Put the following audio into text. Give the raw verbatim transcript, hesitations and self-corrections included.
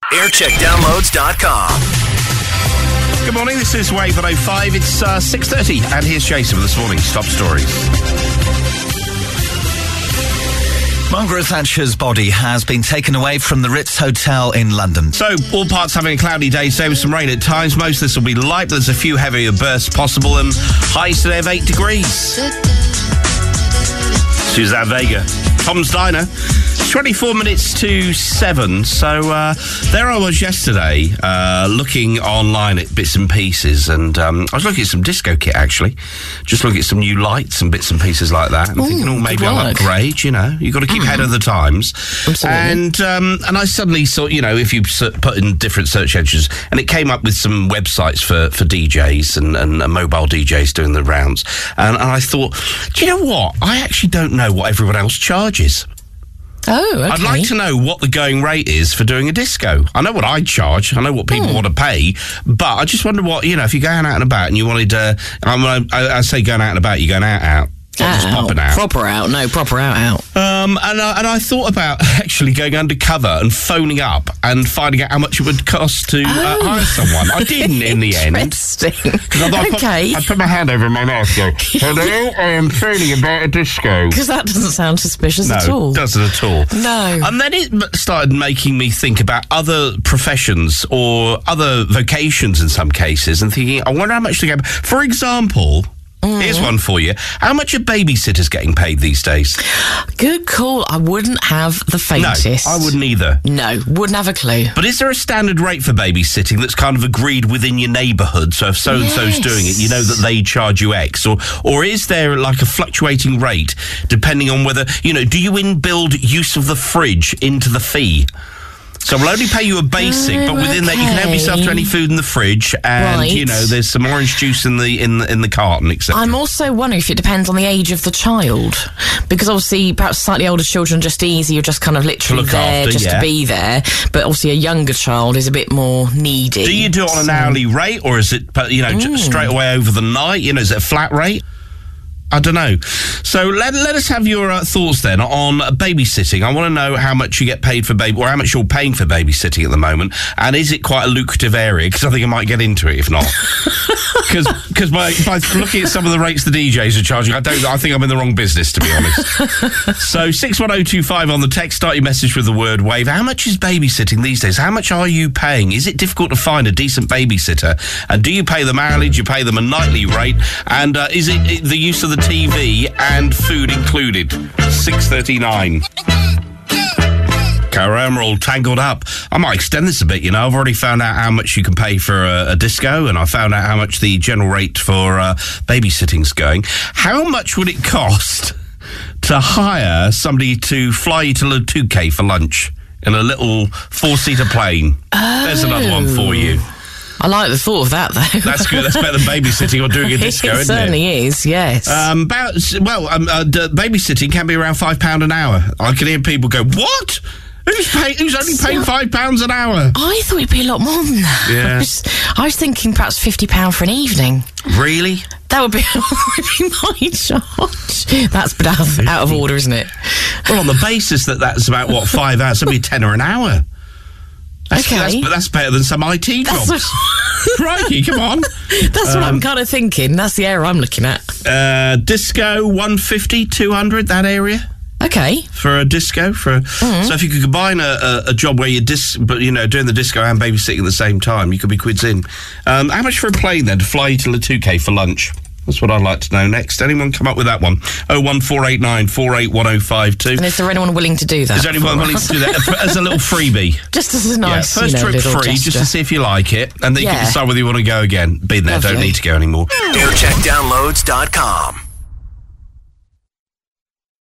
aircheck downloads dot com. Good morning, this is Wave one oh five. It's uh, six thirty, and here's Jason with this morning's top stories. Margaret Thatcher's body has been taken away from the Ritz Hotel in London. So, all parts having a cloudy day today with some rain at times. Most of this will be light, but there's a few heavier bursts possible, and highs today of eight degrees. Suzanne Vega, Tom's Diner. twenty-four minutes to seven, so uh, there I was yesterday uh, looking online at bits and pieces, and um, I was looking at some disco kit, actually. Just looking at some new lights and bits and pieces like that, and Ooh, thinking, oh, maybe I'll upgrade, you know. You've got to keep mm. ahead of the times. Absolutely. And um, and I suddenly saw, you know, if you put in different search engines, and it came up with some websites for, for D Js and, and uh, mobile D Js doing the rounds, and, and I thought, do you know what? I actually don't know what everyone else charges. Oh, okay. I'd like to know what the going rate is for doing a disco. I know what I charge. I know what people mm. want to pay. But I just wonder what, you know, if you're going out and about and you wanted to... I, I, I say going out and about, you're going out, out. Not just popping out. Proper out. No, proper out, out. Um, and, I, and I thought about actually going undercover and phoning up and finding out how much it would cost to oh. uh, hire someone. I didn't in the end. Interesting. I, I okay. Put, I put my hand over my mouth and go, hello, I am phoning about a disco. Because that doesn't sound suspicious no, at all. No, it doesn't at all. No. And then it started making me think about other professions or other vocations in some cases and thinking, I wonder how much to get. For example... Mm. Here's one for you. How much are babysitters getting paid these days? Good call. I wouldn't have the faintest. No, I wouldn't either. No, wouldn't have a clue. But is there a standard rate for babysitting that's kind of agreed within your neighbourhood? So if so-and-so's yes. doing it, you know that they charge you X. Or, or is there like a fluctuating rate depending on whether, you know, do you inbuild use of the fridge into the fee? So we'll only pay you a basic, oh, but within okay. that you can help yourself to any food in the fridge, and right. you know there's some orange juice in the in the, in the carton, et cetera. I'm also wondering if it depends on the age of the child, because obviously perhaps slightly older children just easy, you're just kind of literally there after, just yeah. to be there. But obviously a younger child is a bit more needy. Do you do it on an hourly rate, or is it you know mm. straight away over the night? You know, is it a flat rate? I don't know. So let, let us have your uh, thoughts then on babysitting. I want to know how much you get paid for baby, or how much you're paying for babysitting at the moment, and is it quite a lucrative area? Because I think I might get into it if not. Because by, by looking at some of the rates the D Js are charging, I don't. I think I'm in the wrong business, to be honest. So six one oh two five on the text. Start your message with the word wave. How much is babysitting these days? How much are you paying? Is it difficult to find a decent babysitter? And do you pay them hourly? Do you pay them a nightly rate? And uh, is it the use of the T V and food included? six thirty-nine. Cara, we're all tangled up. I might extend this a bit, you know. I've already found out how much you can pay for a, a disco, and I found out how much the general rate for uh, babysitting's going. How much would it cost to hire somebody to fly you to Lutuke for lunch in a little four-seater plane? Oh. There's another one for you. I like the thought of that, though. That's good. That's better than babysitting or doing a disco, it isn't it? It certainly is, yes. Um, about, well, um, uh, d- babysitting can be around five pounds an hour. I can hear people go, what? Who's, pay- who's only paying five pounds an hour? I thought it'd be a lot more than that. Yeah. I was, I was thinking perhaps fifty pounds for an evening. Really? That would be, would be my charge. That's a bit out of, out of order, isn't it? Well, on the basis that that's about, what, five hours, that'd be a tenner an hour. That's, okay. That's, that's better than some I T jobs. That's Crikey, come on. That's um, what I'm kind of thinking. That's the area I'm looking at. Uh, disco, one fifty, two hundred, that area. Okay. For a disco. for mm-hmm. So if you could combine a, a, a job where you're dis, but you know, doing the disco and babysitting at the same time, you could be quids in. Um, how much for a plane then to fly you to Lutuke for lunch? That's what I'd like to know next. Anyone come up with that one? oh one four eight nine, four eight one oh five two. And is there anyone willing to do that? Is there anyone willing to do that as a little freebie? Just as a nice, yeah, first you know, trip free, gesture. just to see if you like it, and then yeah. you can decide whether you want to go again. Been there, Lovely. Don't need to go anymore. aircheck downloads dot com